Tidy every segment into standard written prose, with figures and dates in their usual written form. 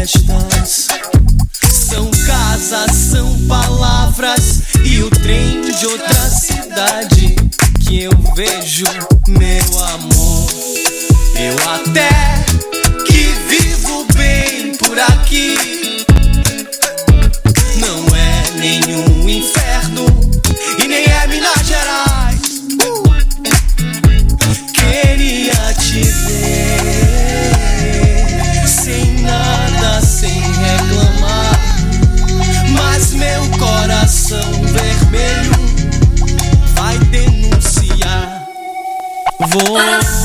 festas. São casas, são palavras e o trem de outra cidade que eu vejo, meu amor. Eu até que vivo bem por aqui. Não é nenhum inferno e nem é Minas Gerais. Queria te ver sem nada, sem reclamar, mas meu coração vermelho vai denunciar você.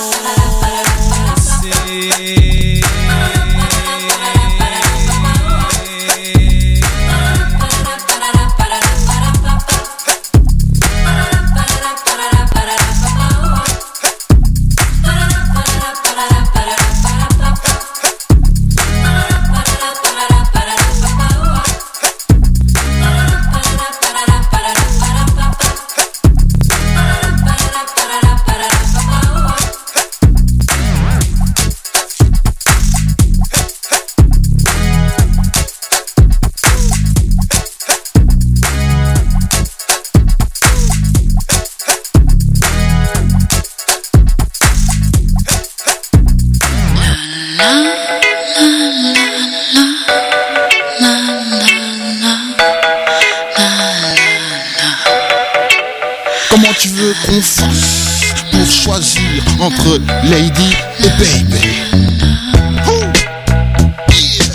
Comment tu veux qu'on fasse pour choisir entre Lady et Baby? Yeah.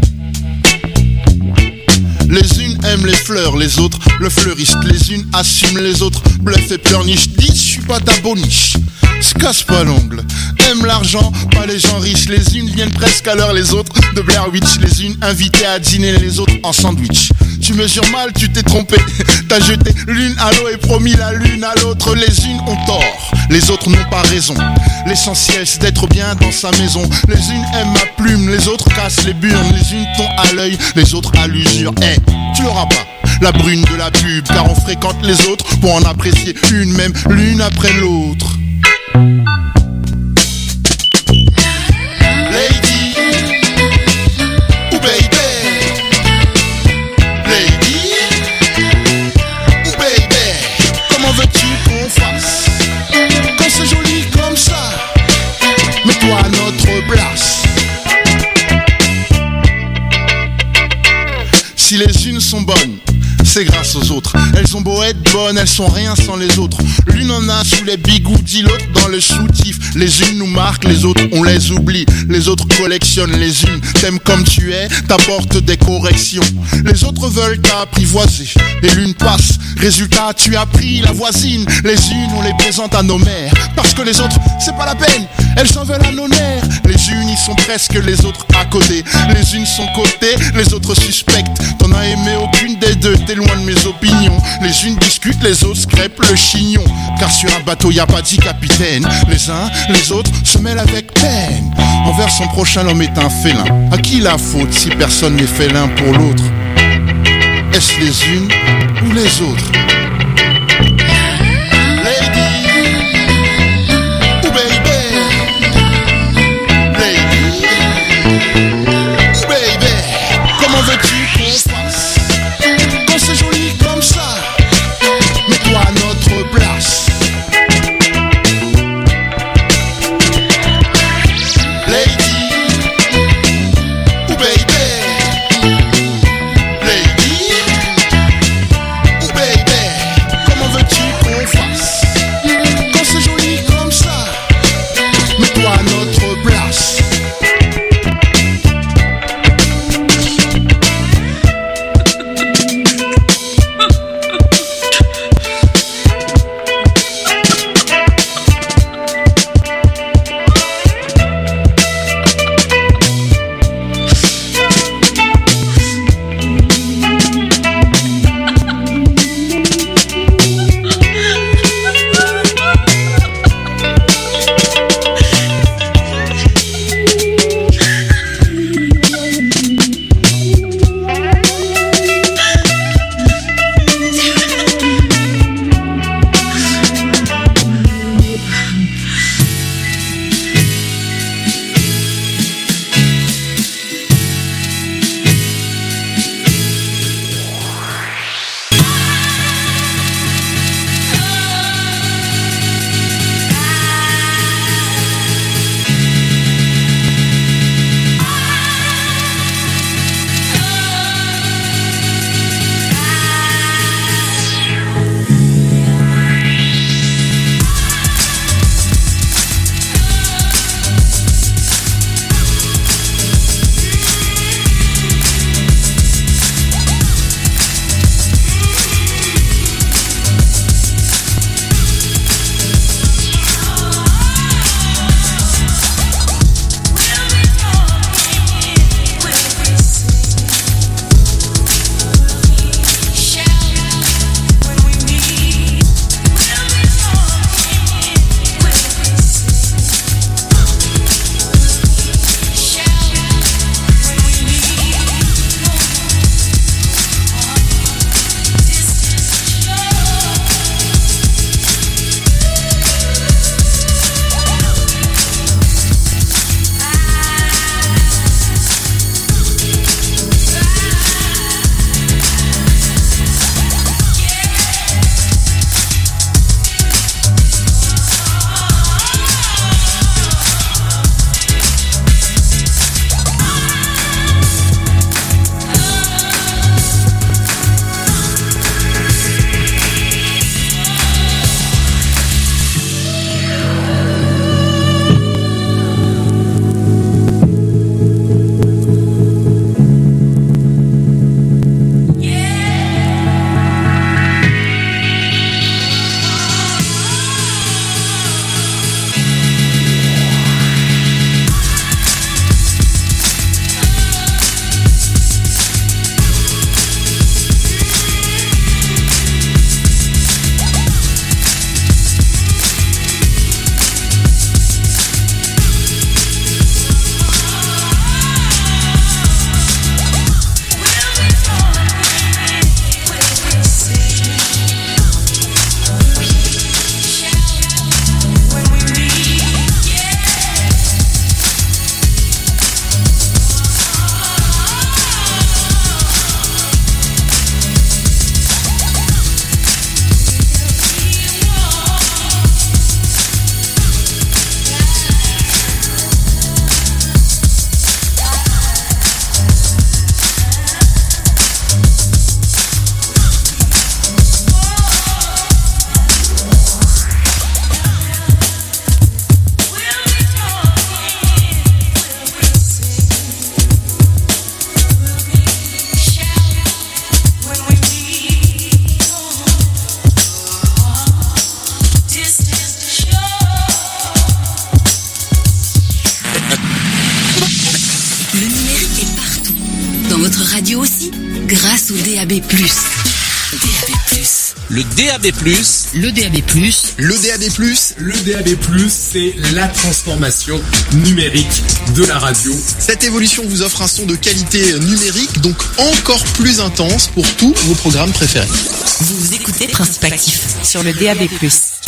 Les unes aiment les fleurs, les autres le fleuriste. Les unes assument, les autres bluffent et pleurnichent. Disent, je suis pas ta boniche, se casse pas l'ongle. Aiment l'argent, pas les gens riches. Les unes viennent presque à l'heure, les autres de Blair Witch. Les unes invitées à dîner, les autres en sandwich. Tu mesures mal, tu t'es trompé. T'as jeté l'une à l'eau et promis la lune à l'autre. Les unes ont tort, les autres n'ont pas raison. L'essentiel c'est d'être bien dans sa maison. Les unes aiment ma plume, les autres cassent les burnes. Les unes t'ont à l'œil, les autres à l'usure. Eh, tu l'auras pas, la brune de la pub, car on fréquente les autres pour en apprécier une, même l'une après l'autre. Lady ou baby? Lady ou baby? Comment veux-tu qu'on fasse quand c'est joli comme ça? Mets-toi à notre place. Si les unes sont bonnes, c'est grâce aux autres. Elles ont beau être bonnes, elles sont rien sans les autres. L'une en a sous les bigoudis, l'autre dans le soutif. Les unes nous marquent, les autres on les oublie. Les autres collectionnent, les unes t'aiment comme tu es, t'apportent des corrections. Les autres veulent t'apprivoiser et l'une passe. Résultat, tu as pris la voisine. Les unes on les présente à nos mères, parce que les autres c'est pas la peine, elles en veulent à nos nerfs. Les unes y sont presque, les autres à côté. Les unes sont cotées, les autres suspectes. T'en as aimé aucune des deux, t'es loin de mes opinions. Les unes discutent, les autres crêpent le chignon. Car sur un bateau y a pas 10 capitaines. Les uns, les autres se mêlent avec peine. Envers son prochain l'homme est un félin. À qui la faute si personne n'est félin pour l'autre? Est-ce les unes ou les autres? Baby, votre radio aussi, grâce au DAB+. DAB+. Le DAB+. Le DAB+. Le DAB+. Le DAB+, c'est la transformation numérique de la radio. Cette évolution vous offre un son de qualité numérique, donc encore plus intense pour tous vos programmes préférés. Vous écoutez Principe Actif sur le DAB+. DAB+.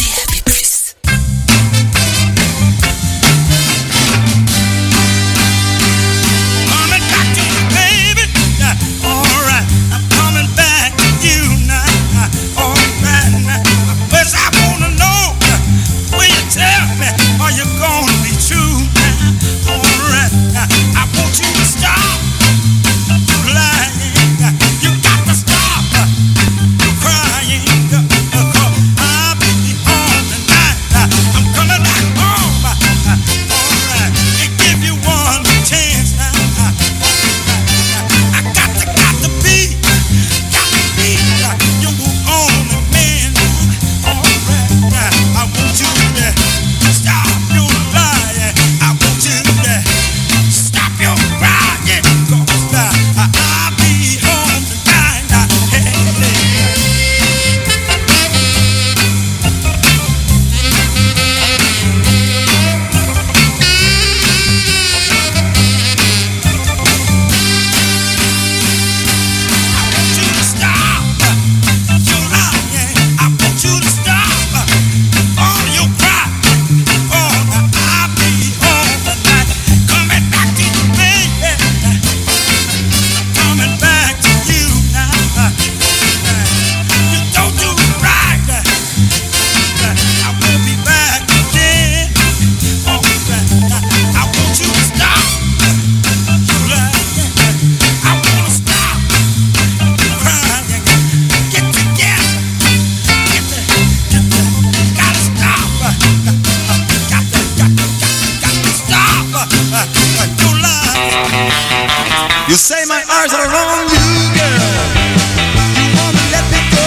You say my eyes are on you, girl. You wanna let me go,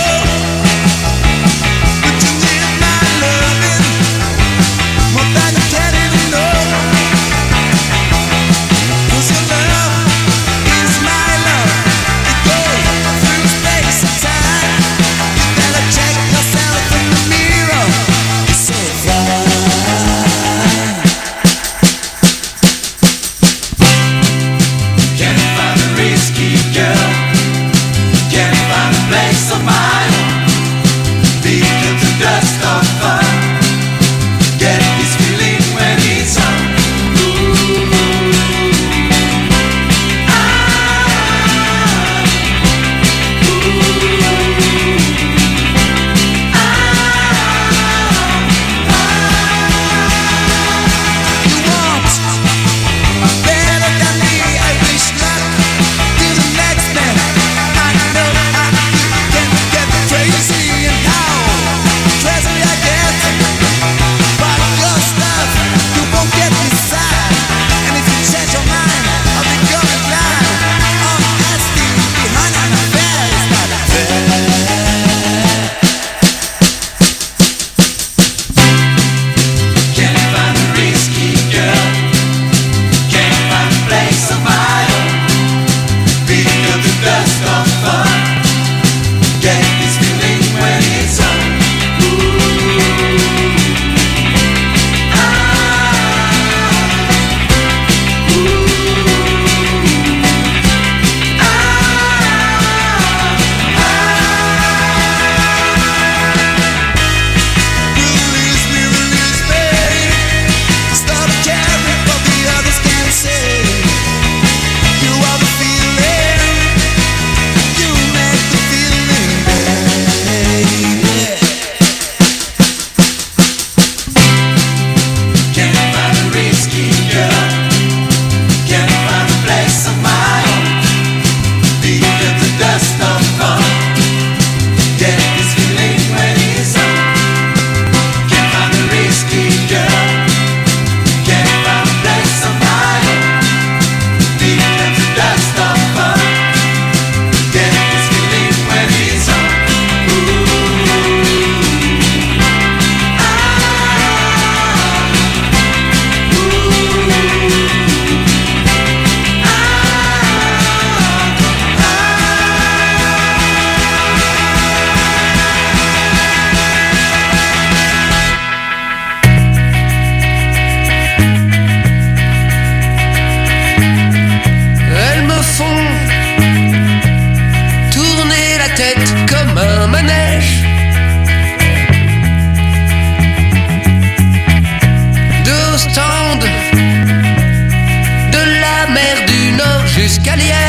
but you need my loving more than you can even know. 'Cause your love is my love. It goes through space and time. You better check yourself in the mirror. It's so fine. Girl,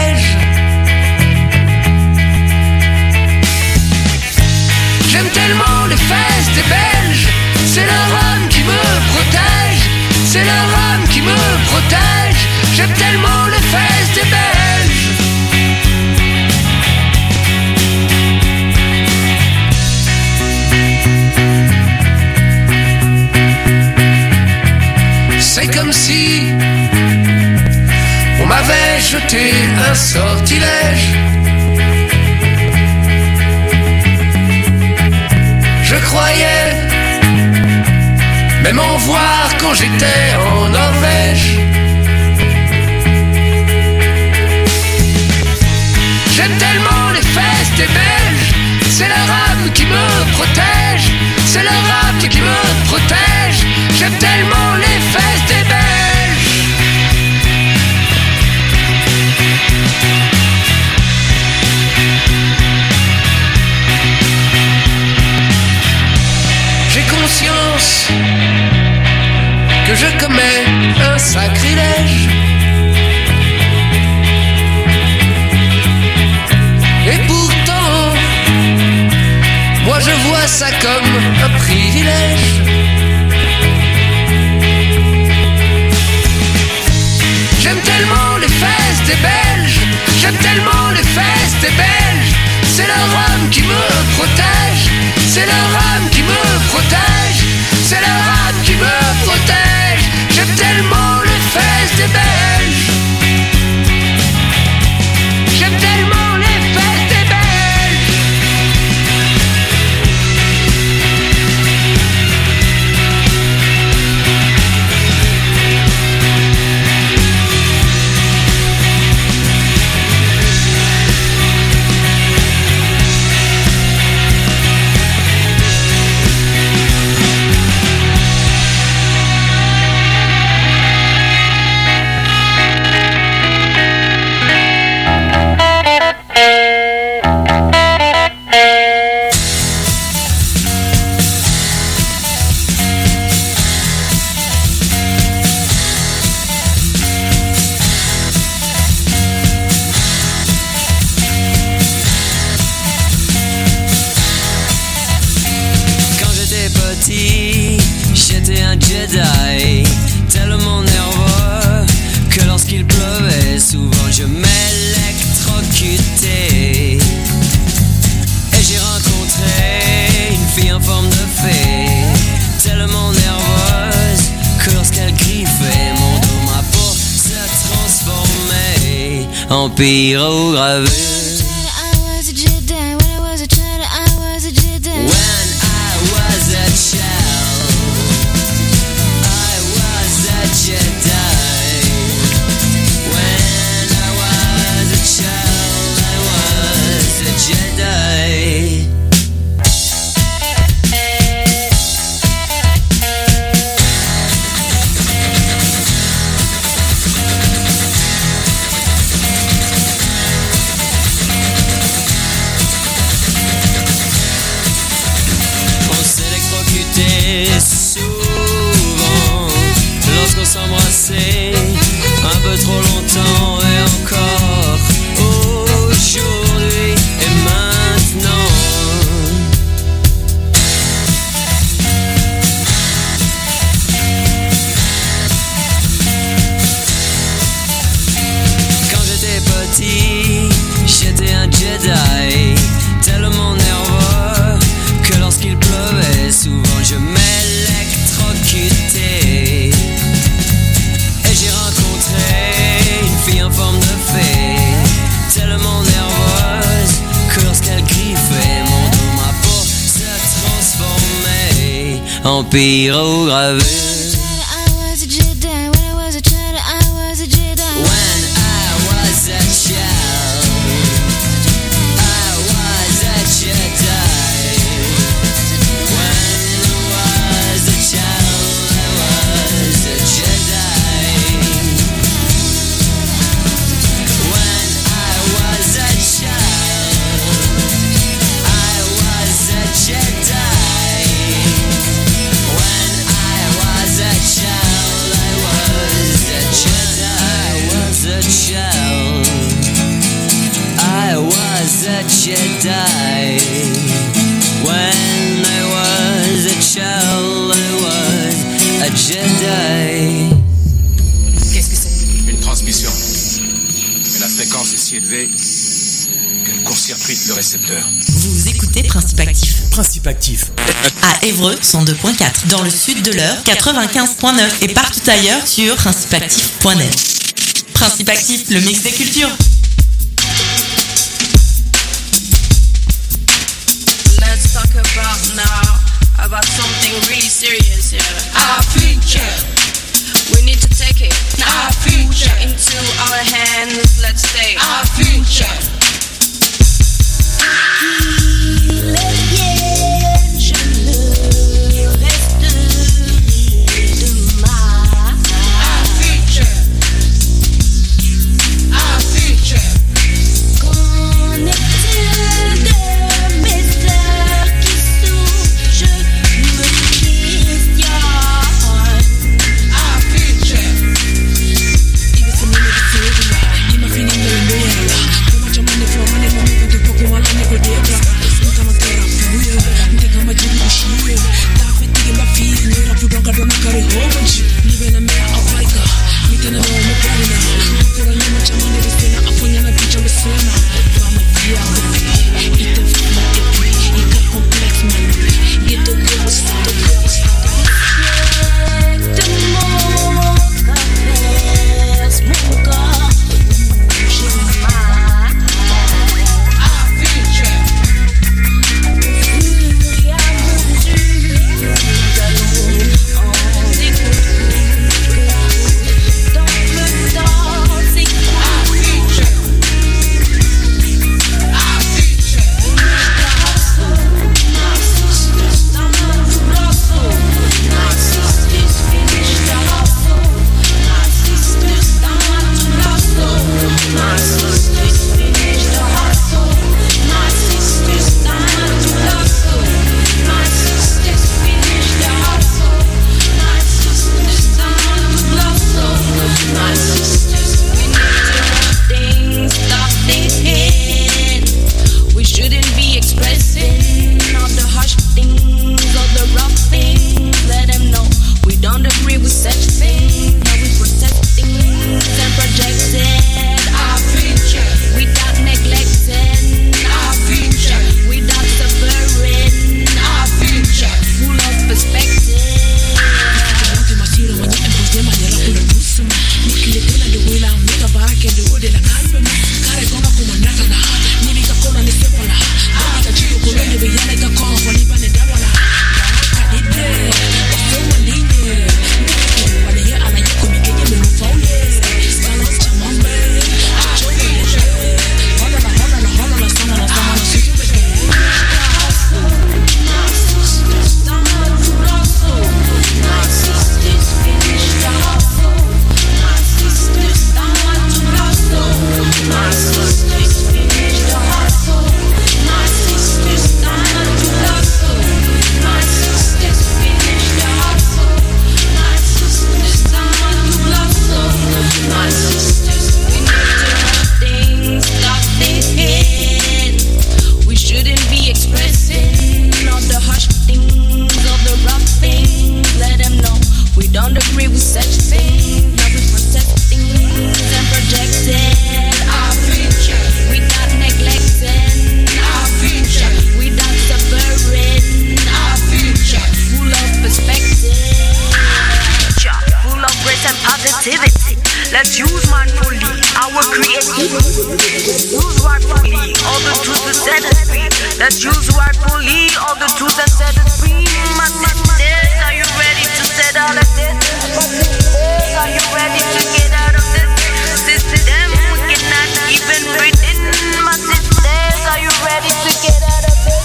sortilèges. J'aime tellement les fesses des Belges. C'est leur âme qui me protège. C'est leur âme qui me protège. J'aime tellement les fesses des Belges. C'est comme si on m'avait jeté un sortilège. Je croyais même en voir quand j'étais en Norvège. J'aime tellement les fesses des Belges. C'est leur âme qui me protège. C'est leur âme qui me protège. J'aime tellement les fesses des Belges. J'ai conscience que je commets un sacrilège. Et pourtant, moi je vois ça comme un privilège. J'aime tellement les fesses des Belges. J'aime tellement les fesses des Belges. C'est leur âme qui me protège. C'est leur âme qui me protège. C'est leur âme qui me protège. J'aime tellement les fesses des Belges. J'aime tellement les fesses des Belges. J'étais un Jedi, tellement nerveux que lorsqu'il pleuvait, souvent je m'électrocutais. Et j'ai rencontré une fille en forme de fée, tellement nerveuse que lorsqu'elle griffait mon dos, ma peau se transformait en pyrogravure. Souvent, lorsqu'on s'embrassait un peu trop longtemps, et encore aujourd'hui et maintenant. Quand j'étais petit, j'étais un Jedi, tellement nerveux que lorsqu'il pleuvait, souvent je m'électrocutais. Et j'ai rencontré une fille en forme de fée, tellement nerveuse que lorsqu'elle griffait mon dos, ma peau se transformait en pyrogravure. Jedi. When I was a child, I was a Jedi. Qu'est-ce que c'est? Une transmission. Mais la fréquence est si élevée qu'elle court-circuite le récepteur. Vous écoutez Principe Actif. Principe Actif. À Évreux, 102.4. Dans le sud de l'Eure, 95.9. Et partout ailleurs sur principeactif.net. Principe Actif, le mix des cultures. Let's talk about something really serious here. Our future. We need to take it. Our future into our hands. Let's stay. Our future. Let's use mindfully our creativity. Use rightfully all the truth to set us free. Let's use rightfully all the truth and set us free. My sisters, are you ready to set out of this? My sisters, are you ready to get out of this system? We cannot even breathe in. My sisters, are you ready to get out of this?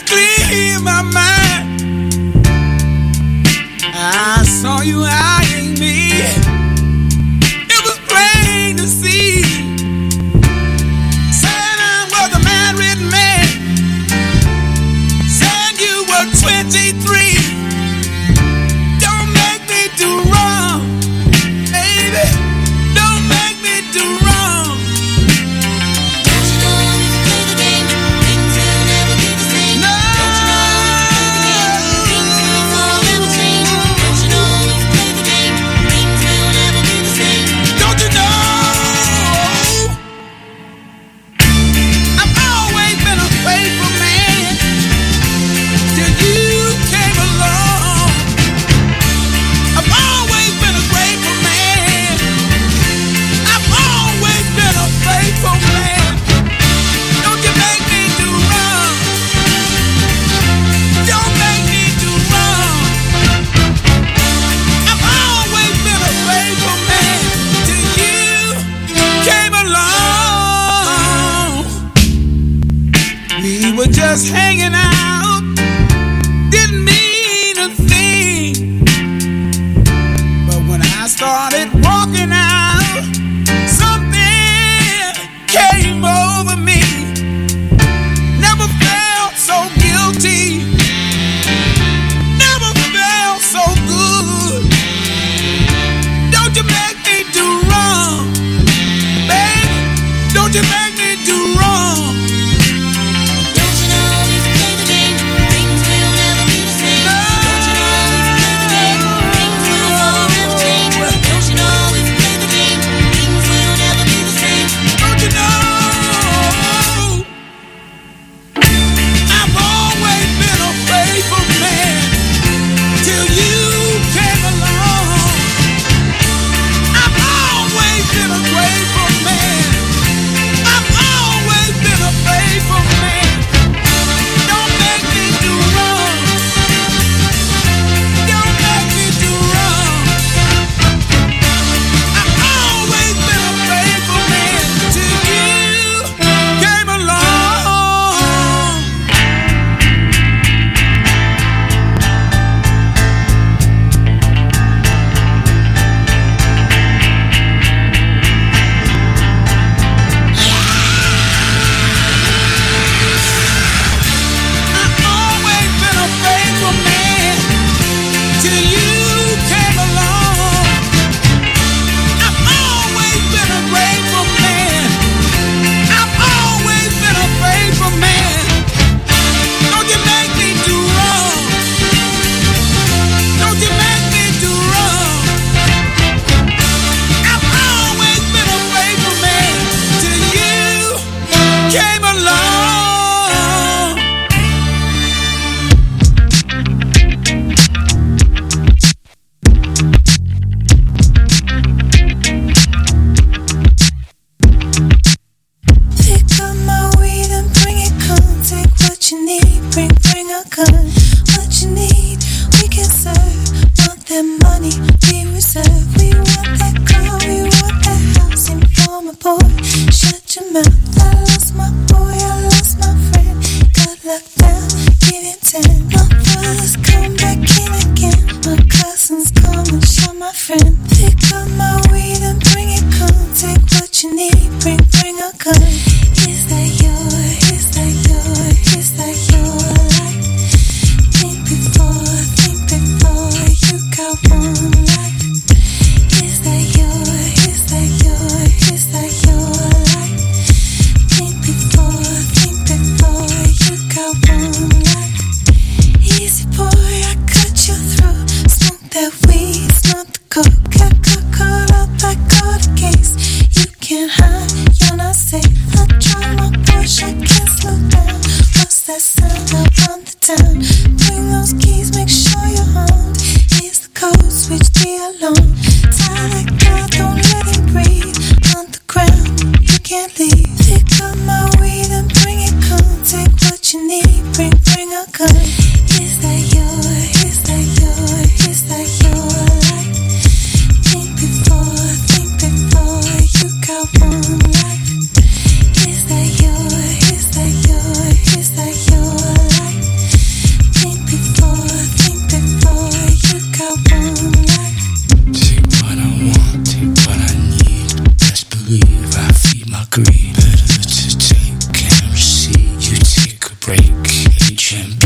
clear my mind. I saw you eyeing me. It was plain to see. Said I was a married man. Said you were 23. Don't make me do wrong, baby. Don't make me do wrong. Don't you know if you play the game, things will never be the same. No. Don't you know if you play the game, things will forever change. Don't you know if you play the game, things will never be the same. Don't you know? I've always been a faithful man till you came along. I've always been a grateful man. I've always been a faithful man. Don't you make me do wrong. Don't make me do wrong. I've always been a faithful man till you came along. We were just hanging out, didn't mean a thing. But when I started walking out, something came over me. Never felt so guilty. Never felt so good. Don't you make me do wrong, baby. Don't you make me do wrong. Don't you know if you play the game, things will never be the same. Don't you know if you play the game, things will forever change. Don't you know if you play the game, things will never be the same. Don't you know? I've always been a faithful man till you came along. I've always been a grateful man. I've always been a faithful man. Don't make me do wrong. Don't make me do wrong. I've always been a faithful man till you came along. I've always been a faithful man till you came along. I've always been a grateful man. I've always been a faithful man. Don't you make me do wrong. Don't you make me do wrong. I've always been a faithful man till you came along. Pick up my weed and bring it, come. Take what you need, bring a gun. What you need, we can serve. Want that money, we reserve. We want that car, we want that house. Informer boy, shut your mouth. I lost my boy, I lost my friend. Got locked down, give him 10. My brothers come back in again. My cousins come and show my friend. Pick up my weed and bring it, come. Take what you need, bring a gun. Is that your life? Think before you got one life. Is that your life? Think before you got one life. Easy boy, I cut your throat. Smoke that weed, smoke the coke. Got caught up, I caught a case. You can't hide, you're not safe. I drive my Porsche, I can't slow down. What's that sound? I run the town. Bring those keys, make sure you're armed. Here's the code, switch the alarm. Tie that guy, don't let him breathe. On the ground, you can't leave. Pick up my weed and bring it, come. Take what you need, bring a gun. Is that your life? Think before you got one life. Is that your life? break each hymn.